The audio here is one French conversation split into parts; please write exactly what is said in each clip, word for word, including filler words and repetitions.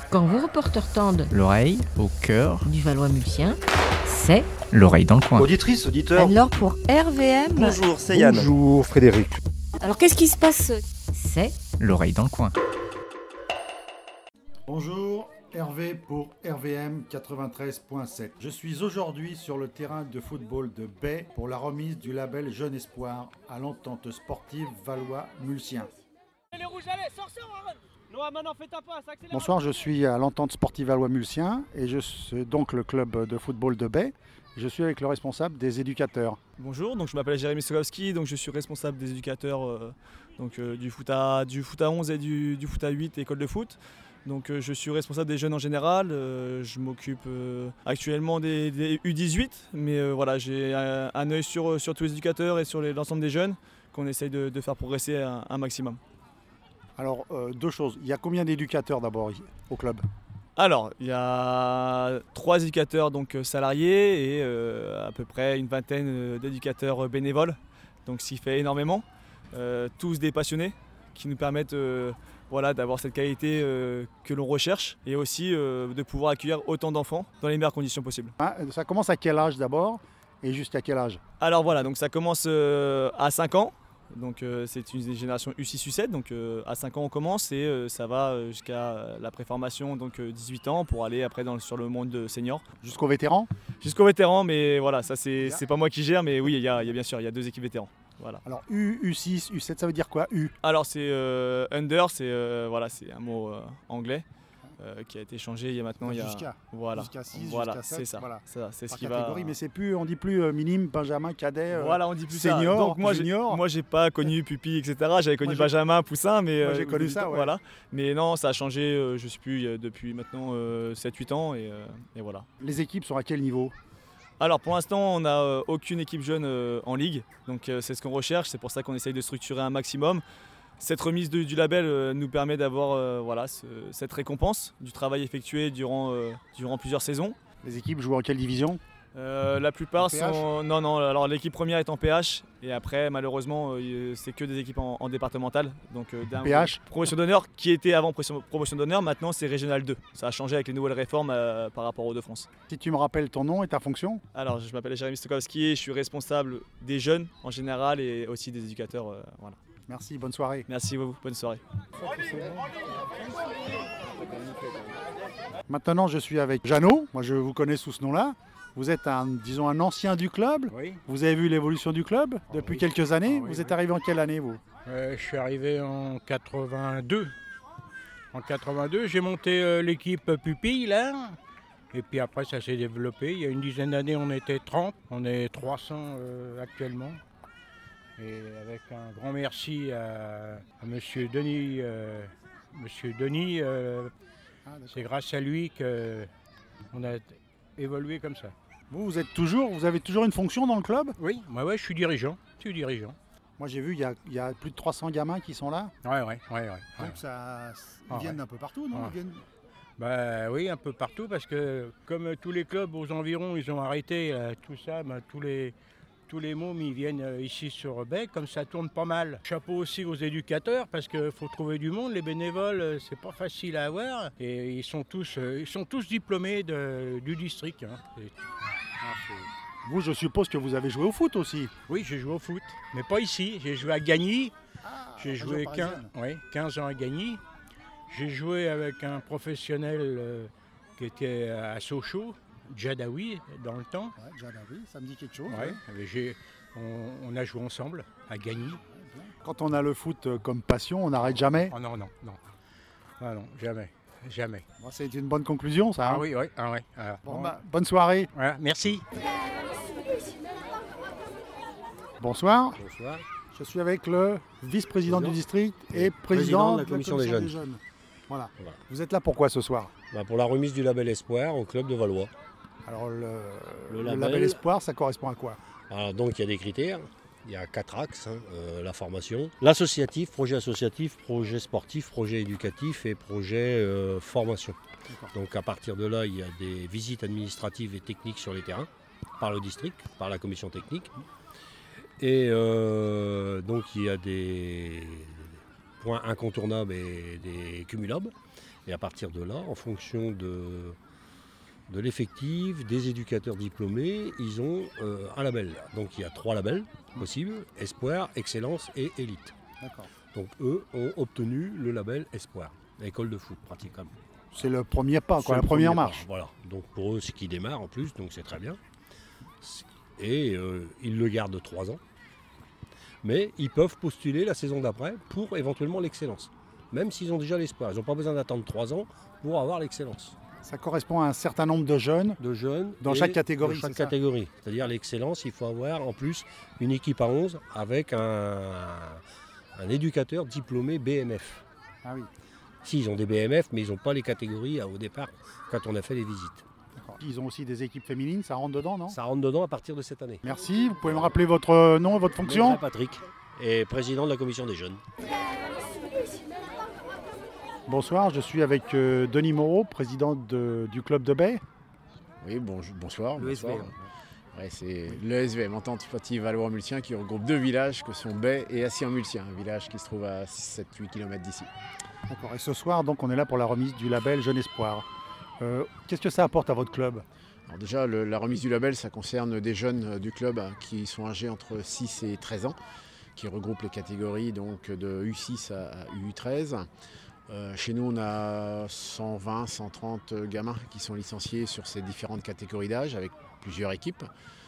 Quand vos reporters tendent l'oreille au cœur du Valois-Mulsien, c'est l'oreille dans le coin. Auditrice, auditeur. alors pour R V M. Bonjour, c'est Yann. Bonjour Frédéric. Alors qu'est-ce qui se passe? C'est L'oreille dans le coin. Bonjour, Hervé pour R V M quatre-vingt-treize point sept. Je suis aujourd'hui sur le terrain de football de Bay pour la remise du label Jeune Espoir à l'entente sportive Valois-Mulsien. Bonsoir, je suis à l'entente sportive Valois-Mulsien et je suis donc le club de football de Bay. Je suis avec le responsable des éducateurs. Bonjour, donc je m'appelle Jérémy Stokowski, donc je suis responsable des éducateurs euh, donc, euh, du, foot à, du foot à onze et du, du foot à huit, école de foot. Donc euh, je suis responsable des jeunes en général, euh, je m'occupe euh, actuellement des, des U dix-huit, mais euh, voilà, j'ai un, un œil sur, sur tous les éducateurs et sur les, l'ensemble des jeunes qu'on essaye de, de faire progresser un, un maximum. Alors, euh, deux choses. Il y a combien d'éducateurs d'abord au club ? Alors, il y a trois éducateurs donc, salariés et euh, à peu près une vingtaine d'éducateurs bénévoles, donc ce qui fait énormément. Euh, tous des passionnés qui nous permettent euh, voilà, d'avoir cette qualité euh, que l'on recherche et aussi euh, de pouvoir accueillir autant d'enfants dans les meilleures conditions possibles. Ah, ça commence à quel âge d'abord et jusqu'à quel âge ? Alors voilà, donc ça commence euh, à cinq ans. Donc euh, c'est une génération U six U sept, donc euh, à cinq ans on commence et euh, ça va jusqu'à la préformation, donc euh, dix-huit ans pour aller après dans, sur le monde de senior. Jusqu'aux vétérans ? Jusqu'aux vétérans, mais voilà, ça c'est, c'est pas moi qui gère, mais oui, il y a, il y a bien sûr, il y a deux équipes vétérans. Voilà. Alors U, U six, U sept, ça veut dire quoi U ? Alors c'est euh, under, c'est, euh, voilà, c'est un mot euh, anglais. Euh, qui a été changé il y a maintenant il y a jusqu'à, voilà jusqu'à six, voilà jusqu'à sept, c'est ça, voilà. c'est, ça, c'est ce Par qui catégorie, va mais c'est plus, on dit plus euh, minime, benjamin, cadet, euh, voilà, on dit plus senior, ça. Donc moi junior. J'ai, moi j'ai pas connu pupille, etc. J'avais connu moi, j'ai... benjamin, poussin, mais moi, j'ai euh, connu ça, ouais. Voilà. Mais non, ça a changé, euh, je sais plus, depuis maintenant euh, sept huit ans et, euh, et voilà. Les équipes sont à quel niveau ? Alors pour l'instant, on n'a euh, aucune équipe jeune euh, en ligue, donc euh, c'est ce qu'on recherche, c'est pour ça qu'on essaye de structurer un maximum. Cette remise de, du label euh, nous permet d'avoir euh, voilà, ce, cette récompense du travail effectué durant, euh, durant plusieurs saisons. Les équipes jouent en quelle division ? euh, La plupart sont... Non, non, alors l'équipe première est en P H et après malheureusement euh, c'est que des équipes en, en départemental. Donc euh, d'un P H promotion d'honneur qui était avant promotion d'honneur, maintenant c'est régional deux. Ça a changé avec les nouvelles réformes euh, par rapport aux deux France. Si tu me rappelles ton nom et ta fonction ? Alors je m'appelle Jérémy Stokowski et je suis responsable des jeunes en général et aussi des éducateurs. Euh, voilà. Merci, bonne soirée. Merci beaucoup, bonne soirée. Maintenant, je suis avec Jeannot. Moi, je vous connais sous ce nom-là. Vous êtes un, disons, un ancien du club. Oui. Vous avez vu l'évolution du club depuis oui. quelques années. Ah, oui, vous êtes oui. arrivé en quelle année, vous ? euh, Je suis arrivé en quatre-vingt-deux. En quatre-vingt-deux, j'ai monté euh, l'équipe Pupille, là. Et puis après, ça s'est développé. Il y a une dizaine d'années, on était trente. On est trois cents euh, actuellement. Et avec un grand merci à, à monsieur Denis. Euh, monsieur Denis, euh, ah, c'est grâce à lui qu'on a évolué comme ça. Vous, vous êtes toujours, vous avez toujours une fonction dans le club ? Oui, moi ouais, je suis dirigeant. Je suis dirigeant. Moi, j'ai vu, il y, a, il y a plus de trois cents gamins qui sont là. Ouais, ouais, ouais. ouais, Donc ouais. ça, ils Ah, viennent ouais. d'un peu partout, non ? Ah. Ils viennent... Bah oui, un peu partout, parce que comme tous les clubs aux environs, ils ont arrêté euh, tout ça, bah, tous les... Tous les mômes ils viennent ici sur Bay, comme ça tourne pas mal. Chapeau aussi aux éducateurs parce qu'il faut trouver du monde. Les bénévoles, c'est pas facile à avoir. Et ils sont tous, ils sont tous diplômés de, du district. Hein. Et, ah, vous, je suppose que vous avez joué au foot aussi. oui, j'ai joué au foot, mais pas ici. J'ai joué à Gagny. Ah, j'ai joué quinze, ouais, quinze ans à Gagny. J'ai joué avec un professionnel euh, qui était à Sochaux. Djadaoui dans le temps. Ouais, Djadaoui, ça me dit quelque chose. Ouais, ouais. J'ai, on, on a joué ensemble à Gagny. Quand on a le foot comme passion, on n'arrête jamais. Oh non, non, non. Ah non, jamais, jamais. Bon, c'est une bonne conclusion, ça. Ah hein oui, oui, ah ouais. Ah, bon, bon. bah, bonne soirée. Voilà, merci. Bonsoir. Bonsoir. Je suis avec le vice-président Président. du district et Président président de la commission des jeunes. Voilà. Voilà. Vous êtes là pourquoi ce soir ? Bah, pour la remise du label Espoir au club de Valois. Alors le, Le le label- label Espoir, ça correspond à quoi ? Alors, donc il y a des critères, il y a quatre axes, hein, euh, la formation, l'associatif, projet associatif, projet sportif, projet éducatif et projet euh, formation. D'accord. Donc à partir de là, il y a des visites administratives et techniques sur les terrains, par le district, par la commission technique. Et euh, donc il y a des points incontournables et des cumulables. Et à partir de là, en fonction de, de l'effectif, des éducateurs diplômés, ils ont euh, un label. Donc il y a trois labels possibles, Espoir, Excellence et Élite. D'accord. Donc eux ont obtenu le label Espoir, l'école de foot pratiquement. C'est le premier pas, C'est quoi, la le première premier marche. pas, voilà. Donc pour eux, c'est qu'ils démarrent en plus, donc c'est très bien. Et euh, ils le gardent trois ans. Mais ils peuvent postuler la saison d'après pour éventuellement l'excellence. Même s'ils ont déjà l'espoir. Ils n'ont pas besoin d'attendre trois ans pour avoir l'excellence. Ça correspond à un certain nombre de jeunes. De jeunes. Dans et chaque catégorie, Dans chaque c'est ça catégorie. C'est-à-dire l'excellence, il faut avoir en plus une équipe à onze avec un, un éducateur diplômé B M F. Ah oui. Si, ils ont des B M F, mais ils n'ont pas les catégories au départ quand on a fait les visites. D'accord. Ils ont aussi des équipes féminines, ça rentre dedans, non? Ça rentre dedans à partir de cette année. Merci. Vous pouvez me rappeler votre nom et votre fonction? Maigret Patrick, et président de la commission des jeunes. Bonsoir, je suis avec euh, Denis Moreau, président de- du club de Bay. Oui, bon, bonsoir. Le bonsoir. S V M. Ouais, c'est l'E S V M, Entente Sportive Valois-Multien, qui regroupe deux villages que sont Bay et Assy-en-Multien, un village qui se trouve à sept à huit kilomètres d'ici. D'accord. Et ce soir, donc, on est là pour la remise du label Jeune Espoir. Euh, Qu'est-ce que ça apporte à votre club? Alors déjà, le- la remise du label, ça concerne des jeunes euh, du club hein, qui sont âgés entre six et treize ans, qui regroupent les catégories donc, de U six à, à U treize. Euh, chez nous, on a cent vingt, cent trente gamins qui sont licenciés sur ces différentes catégories d'âge avec plusieurs équipes.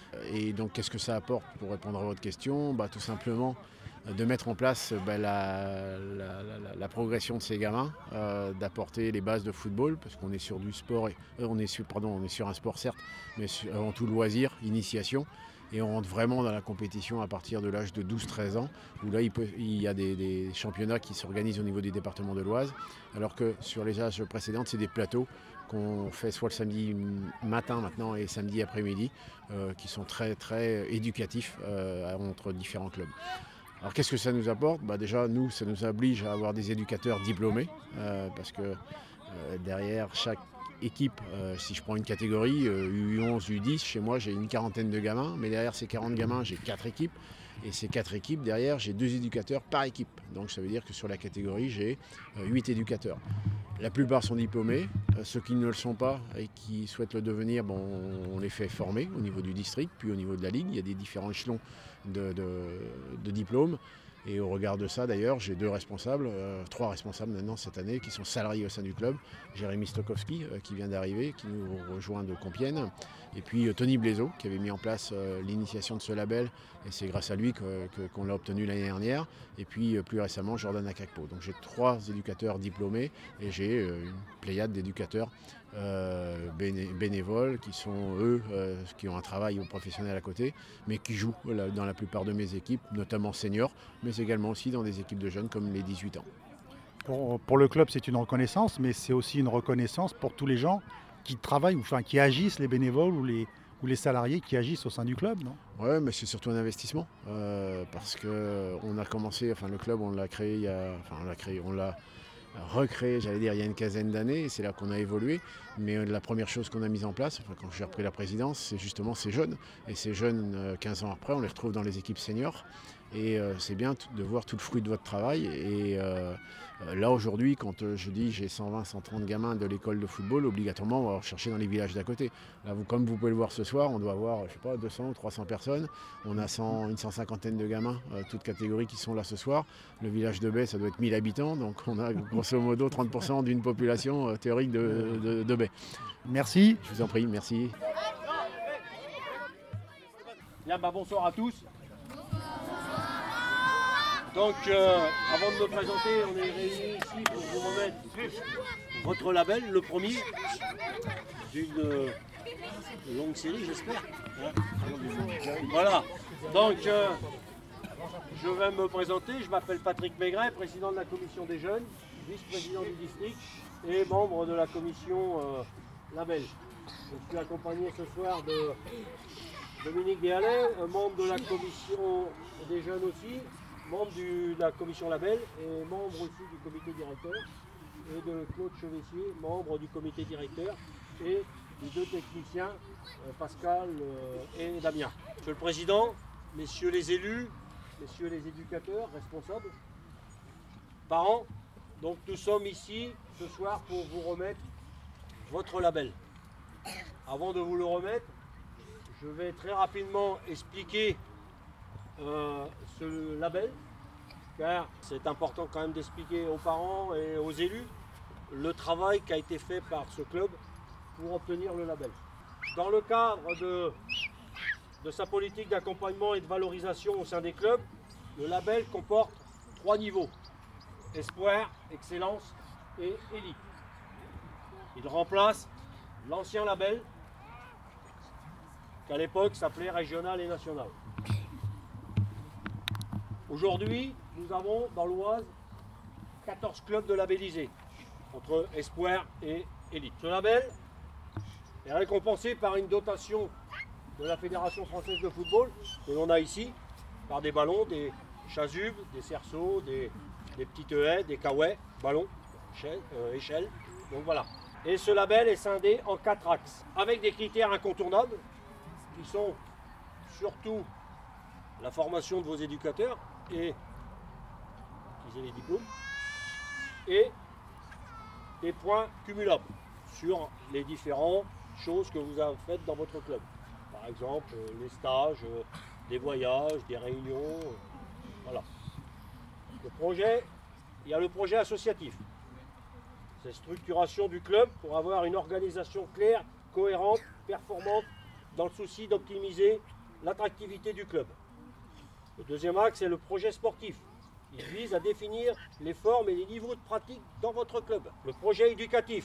Et donc, qu'est-ce que ça apporte pour répondre à votre question? Bah, tout simplement euh, de mettre en place bah, la, la- la- la progression de ces gamins, euh, d'apporter les bases de football, parce qu'on est sur du sport, et, euh, on, est sur, pardon, on est sur un sport certes, mais sur- avant tout loisir, initiation. Et on rentre vraiment dans la compétition à partir de l'âge de douze treize ans, où là il, peut- il y a des, des championnats qui s'organisent au niveau du département de l'Oise, alors que sur les âges précédents, c'est des plateaux qu'on fait soit le samedi matin maintenant et samedi après-midi, euh, qui sont très très éducatifs euh, entre différents clubs. Alors qu'est-ce que ça nous apporte? Bah, déjà, nous, ça nous oblige à avoir des éducateurs diplômés, euh, parce que euh, derrière chaque équipe, euh, si je prends une catégorie, euh, U onze, U dix, chez moi j'ai une quarantaine de gamins, mais derrière ces quarante gamins, j'ai quatre équipes. Et ces quatre équipes, derrière, j'ai deux éducateurs par équipe. Donc ça veut dire que sur la catégorie, j'ai euh, huit éducateurs. La plupart sont diplômés. Euh, ceux qui ne le sont pas et qui souhaitent le devenir, bon, on les fait former au niveau du district, puis au niveau de la ligue. Il y a des différents échelons de, de, de diplômes. Et au regard de ça, d'ailleurs, j'ai deux responsables, euh, trois responsables maintenant cette année, qui sont salariés au sein du club. Jérémy Stokowski, euh, qui vient d'arriver, qui nous rejoint de Compiègne. Et puis euh, Tony Blaiseau, qui avait mis en place euh, l'initiation de ce label. Et c'est grâce à lui que- que- qu'on l'a obtenu l'année dernière. Et puis euh, plus récemment, Jordan Akakpo. Donc j'ai trois éducateurs diplômés et j'ai euh, une pléiade d'éducateurs euh, béné- bénévoles qui sont eux, euh, qui ont un travail professionnel à côté, mais qui jouent voilà, dans la plupart de mes équipes, notamment seniors, mais également aussi dans des équipes de jeunes comme les dix-huit ans. Pour, pour le club, c'est une reconnaissance, mais c'est aussi une reconnaissance pour tous les gens qui travaillent, ou enfin qui agissent, les bénévoles ou les, ou les salariés qui agissent au sein du club, non? Ouais, mais c'est surtout un investissement euh, parce que on a commencé, enfin le club, on l'a créé, il y a, enfin on l'a créé, on l'a recréé, j'allais dire, il y a une quinzaine d'années, et c'est là qu'on a évolué. Mais euh, la première chose qu'on a mise en place, enfin, quand j'ai repris la présidence, c'est justement ces jeunes. Et ces jeunes, euh, quinze ans après, on les retrouve dans les équipes seniors. Et euh, c'est bien t- de voir tout le fruit de votre travail. Et euh, euh, là, aujourd'hui, quand euh, je dis j'ai cent vingt, cent trente gamins de l'école de football, obligatoirement, on va chercher dans les villages d'à côté. Là, vous, comme vous pouvez le voir ce soir, on doit avoir, je sais pas, deux cents ou trois cents personnes. On a cent, une cent cinquantaine de gamins, euh, toutes catégories, qui sont là ce soir. Le village de Bay, ça doit être mille habitants. Donc, on a grosso modo trente pour cent d'une population euh, théorique de, de, de Bay. Merci. Je vous en prie, merci. Bien, bah, bonsoir à tous. Donc, euh, avant de me présenter, on est réunis ici pour vous remettre votre label, le premier, d'une euh, longue série, j'espère. Hein. Voilà. Donc, euh, je vais me présenter. Je m'appelle Patrick Maigret, président de la commission des jeunes, vice-président du district et membre de la commission euh, label. Je suis accompagné ce soir de Dominique Deshalais, un membre de la commission des jeunes aussi, membre du- de la commission label et membre aussi du comité directeur, et de Claude Chevessier, membre du comité directeur, et les deux techniciens, euh, Pascal euh, et Damien. Monsieur le Président, messieurs les élus, messieurs les éducateurs, responsables, Parents, donc nous sommes ici ce soir pour vous remettre votre label. Avant de vous le remettre, je vais très rapidement expliquer euh, ce label, car c'est important quand même d'expliquer aux parents et aux élus le travail qui a été fait par ce club pour obtenir le label. Dans le cadre de, de sa politique d'accompagnement et de valorisation au sein des clubs, le label comporte trois niveaux: Espoir, Excellence et Élite. Il remplace l'ancien label qu'à l'époque s'appelait Régional et National. Aujourd'hui, nous avons dans l'Oise quatorze clubs de labellisés, entre Espoir et Élite. Ce label est récompensé par une dotation de la Fédération française de football, que l'on a ici, par des ballons, des chasubes, des cerceaux, des, des petites haies, des caouets, ballons, échelles, euh, échelles. Donc voilà. Et ce label est scindé en quatre axes, avec des critères incontournables, qui sont surtout la formation de vos éducateurs, et qu'ils aient les diplômes, et des points cumulables sur les différentes choses que vous avez faites dans votre club. Par exemple, les stages, des voyages, des réunions, voilà. Le projet, il y a le projet associatif. C'est structuration du club pour avoir une organisation claire, cohérente, performante, dans le souci d'optimiser l'attractivité du club. Le deuxième axe, c'est le projet sportif. Il vise à définir les formes et les niveaux de pratique dans votre club. Le projet éducatif.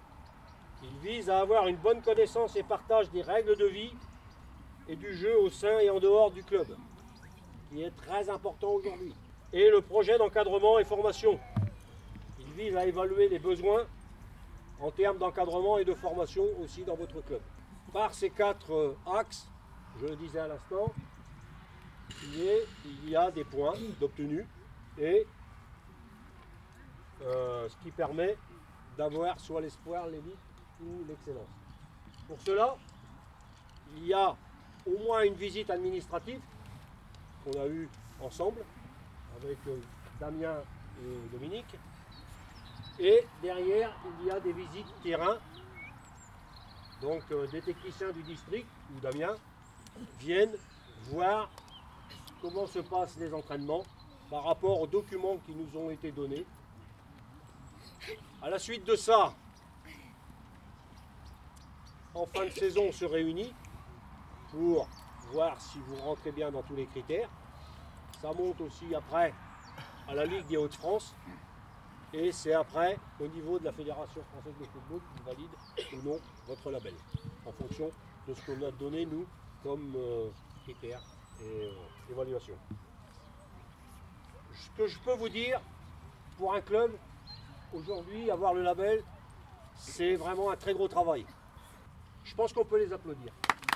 Il vise à avoir une bonne connaissance et partage des règles de vie et du jeu au sein et en dehors du club, qui est très important aujourd'hui. Et le projet d'encadrement et formation. Il vise à évaluer les besoins en termes d'encadrement et de formation aussi dans votre club. Par ces quatre axes, je le disais à l'instant, il y a des points d'obtenus et euh, ce qui permet d'avoir soit l'espoir, l'élite ou l'excellence. Pour cela, il y a au moins une visite administrative qu'on a eue ensemble avec euh, Damien et Dominique. Et derrière, il y a des visites terrain. Donc euh, des techniciens du district, ou Damien, viennent voir comment se passent les entraînements par rapport aux documents qui nous ont été donnés. À la suite de ça, en fin de saison, on se réunit pour voir si vous rentrez bien dans tous les critères. Ça monte aussi après à la Ligue des Hauts-de-France. Et c'est après, au niveau de la Fédération française de football, qui valide ou non votre label, en fonction de ce qu'on a donné, nous, comme euh, critères et euh, évaluation. Ce que je peux vous dire, pour un club, aujourd'hui, avoir le label, c'est vraiment un très gros travail. Je pense qu'on peut les applaudir.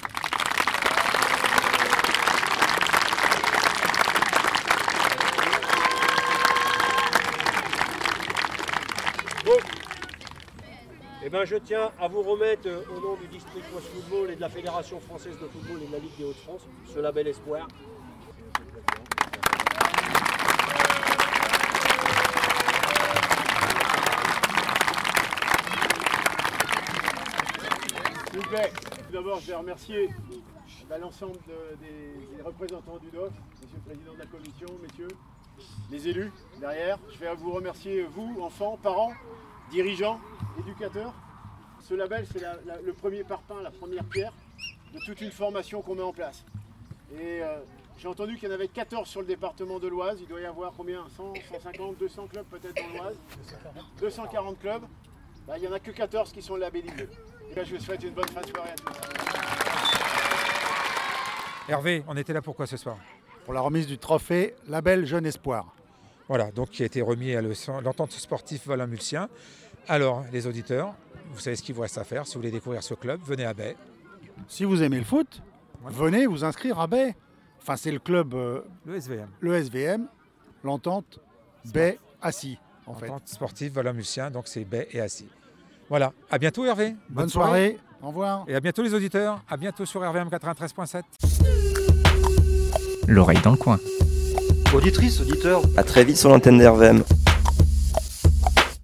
Donc, eh ben, je tiens à vous remettre, euh, au nom du district Oise Football et de la Fédération française de football et de la Ligue des Hauts-de-France, ce label Espoir. S'il vous plaît, tout d'abord, je vais remercier l'ensemble de, des, des représentants du D O F, monsieur le président de la commission, messieurs, les élus derrière. Je vais vous remercier, vous, enfants, parents, dirigeants, éducateurs. Ce label, c'est la, la, le premier parpaing, la première pierre de toute une formation qu'on met en place. Et euh, j'ai entendu qu'il y en avait quatorze sur le département de l'Oise. Il doit y avoir combien, cent, cent cinquante, deux cents clubs peut-être dans l'Oise. deux cent quarante clubs. Bah, il n'y en a que quatorze qui sont labellisés. Et là, je vous souhaite une bonne fin de soirée à tous. Hervé, on était là pourquoi ce soir? Pour la remise du trophée Label Jeune Espoir. Voilà, donc qui a été remis à l'entente sportive Valin-Mulsien. Alors, les auditeurs, vous savez ce qu'il vous reste à faire. Si vous voulez découvrir ce club, venez à Bay. Si vous aimez le foot, ouais. venez vous inscrire à Bay. Enfin, c'est le club... Euh, le S V M. Le S V M, l'entente Bay-Assy, en fait. L'entente sportive Valin-Mulsien, donc c'est Bay et Assy. Voilà, à bientôt Hervé. Bonne, Bonne soirée. soirée, au revoir. Et à bientôt les auditeurs, à bientôt sur R V M quatre-vingt-treize point sept. L'oreille dans le coin. Auditrice, auditeur, à très vite sur l'antenne d'R V M.